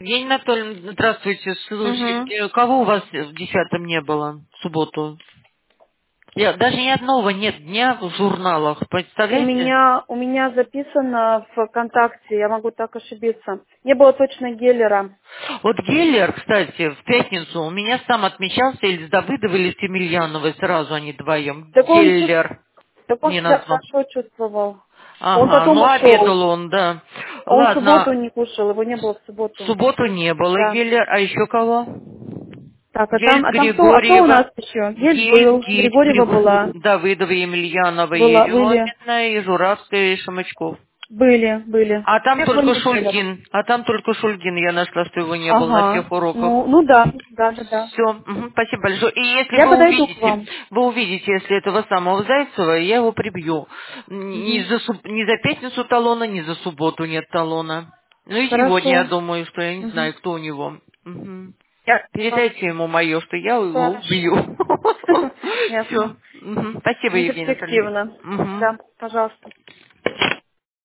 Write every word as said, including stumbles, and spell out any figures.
Евгений Анатольевич, здравствуйте. Угу. Слушайте, кого у вас в десятом не было в субботу? Я, даже ни одного нет дня в журналах, У представляете? меня, у меня записано в ВКонтакте, я могу так ошибиться. Не было точно Геллера. Вот Геллер, кстати, в пятницу у меня сам отмечался или с Давыдовой, или с Емельяновой, сразу они вдвоем. Так он, чувств- Геллер так он не себя назвал. хорошо чувствовал. Он Ага, потом ну ушел. обедал он, да. Он в субботу Ладно, не кушал, его не было в в субботу. субботу не было Да. Геллер, а еще кого? Так, а там, Гель а там кто, а кто у нас Григорьева, еще? Гель Гель, был, Гиль, Григорьева была. Григорьева, Давыдова, Емельянова, Была, были, Еремина, и Журавская, и Шамачков. были, были. А там Всех только не Геллер. Шульгин, а там только Шульгин, я нашла, что его не было на Ага. всех уроках. Ну, ну да, да, да, да. Все, спасибо большое. И если Я вы подойду к увидите, вам. вы увидите, если этого самого Зайцева, я его прибью. Ни Угу. за, суб- ни за пятницу талона, ни за субботу нет талона. Ну и сегодня я Хорошо. думаю, что я не Угу. знаю, кто у него. Мгм. Ясно. Передайте ему мое, что я его Хорошо. убью. Ясно. Все. Спасибо, Евгений Анатольевич. Неперспективно. Мгм. Да, пожалуйста.